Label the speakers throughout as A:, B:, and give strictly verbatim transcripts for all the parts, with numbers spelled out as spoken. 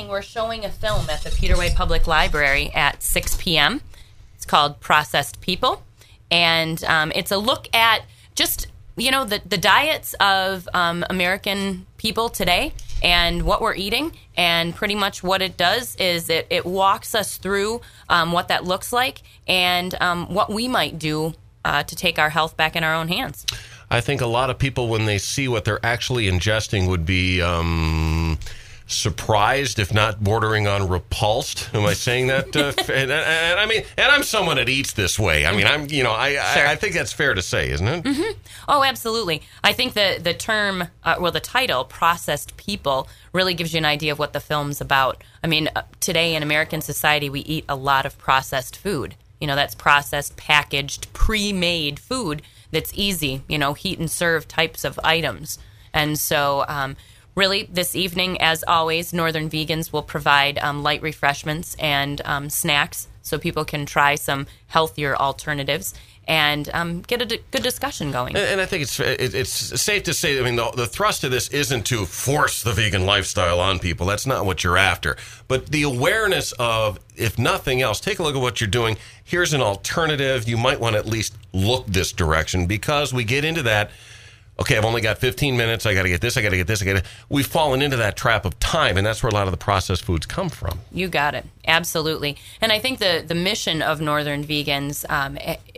A: we're showing a film at the Peter White Public Library at six p.m. It's called Processed People, and um, it's a look at just, you know, the, the diets of um, American people today and what we're eating, and pretty much what it does is it, it walks us through um, what that looks like and um, what we might do uh, to take our health back in our own hands.
B: I think a lot of people, when they see what they're actually ingesting, would be um, surprised, if not bordering on repulsed. Am I saying that? Uh, and, and, and I mean, and I'm someone that eats this way. I mean, I'm, you know, I, sure. I, I think that's fair to say, isn't it?
A: Mm-hmm. Oh, absolutely. I think the the term, uh, well, the title, Processed People, really gives you an idea of what the film's about. I mean, uh, today in American society, we eat a lot of processed food. You know, that's processed, packaged, pre-made food that's easy, you know, heat and serve types of items. And so um, really this evening, as always, Northern Vegans will provide um, light refreshments and um, snacks so people can try some healthier alternatives and um, get a d- good discussion going.
B: And, and I think it's it, it's safe to say, I mean, the, the thrust of this isn't to force the vegan lifestyle on people. That's not what you're after. But the awareness of, if nothing else, take a look at what you're doing. Here's an alternative. You might want to at least look this direction, because we get into that, okay, I've only got fifteen minutes. I got to get this. I got to get this. I got to. We've fallen into that trap of time, and that's where a lot of the processed foods come from.
A: You got it. Absolutely. And I think the, the mission of Northern Vegans, um,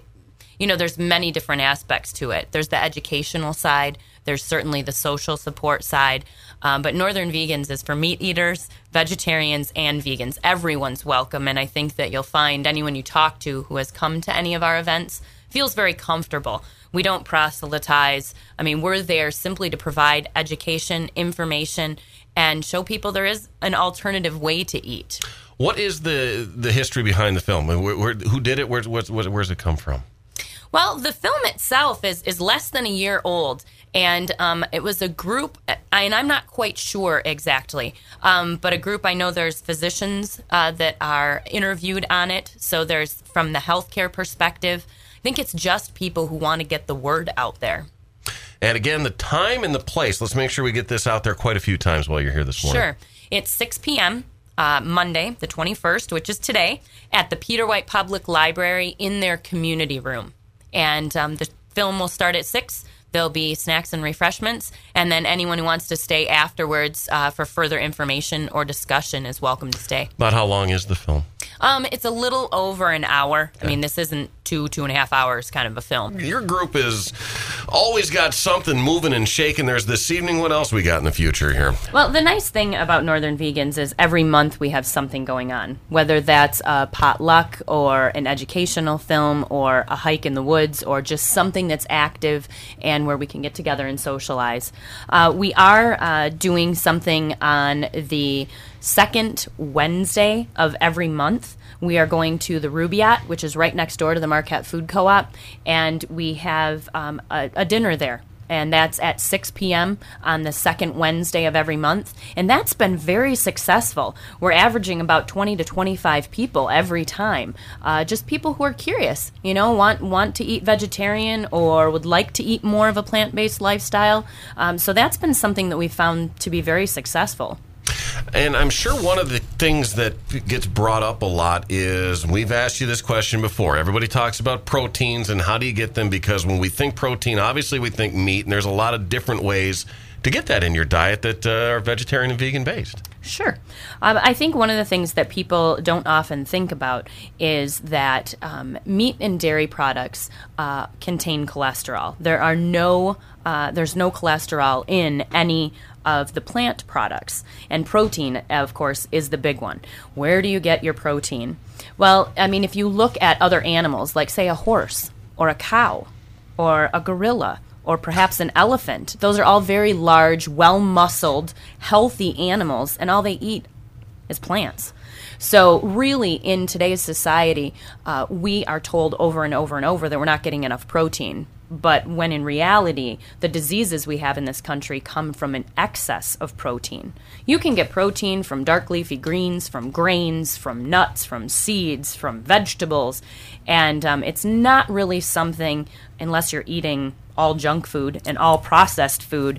A: you know, there's many different aspects to it. There's the educational side. There's certainly the social support side. Um, but Northern Vegans is for meat eaters, vegetarians, and vegans. Everyone's welcome. And I think that you'll find anyone you talk to who has come to any of our events feels very comfortable. We don't proselytize. I mean, we're there simply to provide education, information, and show people there is an alternative way to eat.
B: What is the the history behind the film? Where, where, who did it? Where, where, where's it come from?
A: Well, the film itself is, is less than a year old, and um, it was a group, and I'm not quite sure exactly, um, but a group, I know there's physicians uh, that are interviewed on it, so there's from the healthcare perspective. I think it's just people who want to get the word out there.
B: And again, the time and the place, let's make sure we get this out there quite a few times while you're here this morning.
A: Sure. It's six p.m., Uh, Monday, the twenty-first, which is today, at the Peter White Public Library in their community room. And um, the film will start at six. There'll be snacks and refreshments. And then anyone who wants to stay afterwards uh, for further information or discussion is welcome to stay.
B: About how long is the film?
A: Um, it's a little over an hour. I mean, this isn't two, two and a half hours kind of a film.
B: Your group is always got something moving and shaking. There's this evening. What else we got in the future here?
A: Well, the nice thing about Northern Vegans is every month we have something going on, whether that's a potluck or an educational film or a hike in the woods or just something that's active and where we can get together and socialize. Uh, we are uh, doing something on the second Wednesday of every month. We are going to the Rubaiyat, which is right next door to the Marquette Food Co-op, and we have um, a, a dinner there. And that's at six p.m. on the second Wednesday of every month. And that's been very successful. We're averaging about twenty to twenty-five people every time. Uh, just people who are curious, you know, want want to eat vegetarian or would like to eat more of a plant-based lifestyle. Um, so that's been something that we've found to be very successful.
B: And I'm sure one of the things that gets brought up a lot is, we've asked you this question before, everybody talks about proteins and how do you get them, because when we think protein, obviously we think meat, and there's a lot of different ways to get that in your diet that uh, are vegetarian and vegan based.
A: Sure. Um, I think one of the things that people don't often think about is that um, meat and dairy products uh, contain cholesterol. There are no, uh, there's no cholesterol in any of the plant products. And protein, of course, is the big one. Where do you get your protein? Well, I mean, if you look at other animals, like, say, a horse or a cow or a gorilla or perhaps an elephant, those are all very large, well-muscled, healthy animals, and all they eat is plants. So really, in today's society, uh, we are told over and over and over that we're not getting enough protein. But when in reality, the diseases we have in this country come from an excess of protein. You can get protein from dark leafy greens, from grains, from nuts, from seeds, from vegetables. And um, it's not really something, unless you're eating all junk food and all processed food,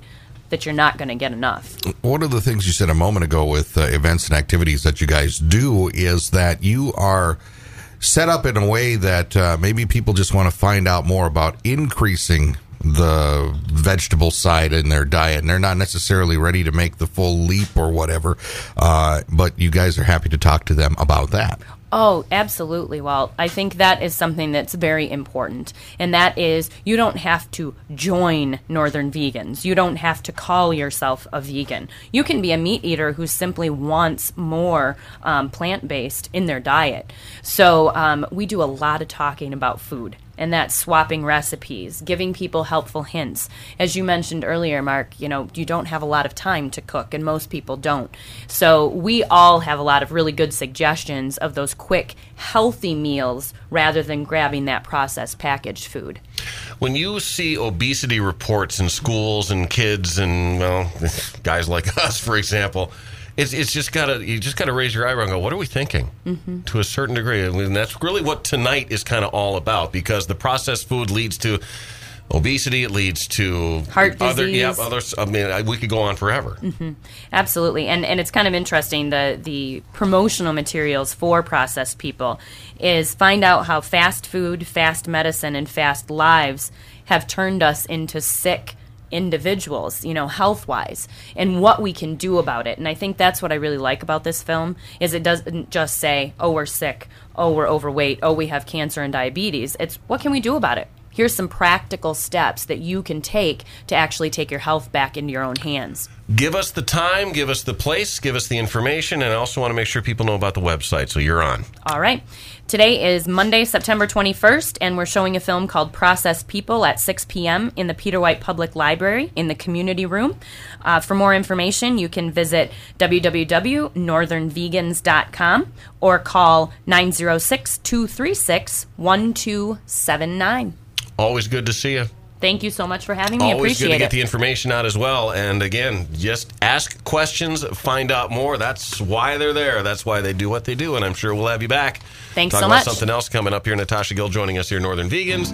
A: that you're not going to get enough.
C: One of the things you said a moment ago with uh, events and activities that you guys do is that you are set up in a way that uh, maybe people just want to find out more about increasing the vegetable side in their diet, and they're not necessarily ready to make the full leap or whatever, uh, but you guys are happy to talk to them about that.
A: Oh, absolutely, Walt. I think that is something that's very important, and that is you don't have to join Northern Vegans. You don't have to call yourself a vegan. You can be a meat eater who simply wants more um, plant-based in their diet. So um, we do a lot of talking about food. And that's swapping recipes, giving people helpful hints. As you mentioned earlier, Mark, you know, you don't have a lot of time to cook, and most people don't. So we all have a lot of really good suggestions of those quick, healthy meals rather than grabbing that processed packaged food.
B: When you see obesity reports in schools and kids and, well, guys like us, for example, It's it's just gotta you just gotta raise your eyebrow and go, what are we thinking? Mm-hmm. To a certain degree, I mean, that's really what tonight is kind of all about, because the processed food leads to obesity. It leads to
A: heart
B: other,
A: disease.
B: Yeah, others. I mean, we could go on forever.
A: Mm-hmm. Absolutely, and and it's kind of interesting. The the promotional materials for processed people is find out how fast food, fast medicine, and fast lives have turned us into sick individuals, you know, health-wise, and what we can do about it. And I think that's what I really like about this film, is it doesn't just say, oh, we're sick, oh, we're overweight, oh, we have cancer and diabetes. It's, what can we do about it? Here's some practical steps that you can take to actually take your health back into your own hands.
B: Give us the time, give us the place, give us the information, and I also want to make sure people know about the website, so you're on.
A: All right. Today is Monday, September twenty-first, and we're showing a film called Processed People at six p.m. in the Peter White Public Library in the community room. Uh, for more information, you can visit w w w dot northern vegans dot com or call nine zero six, two three six, one two seven nine.
B: Always good to see you.
A: Thank you so much for having me.
B: Always
A: Appreciate
B: good to get
A: it.
B: the information out as well. And again, just ask questions, find out more. That's why they're there. That's why they do what they do. And I'm sure we'll have you back.
A: Thanks
B: Talk
A: so
B: about
A: much.
B: Something else coming up here. Natasha Gill joining us here, Northern Vegans.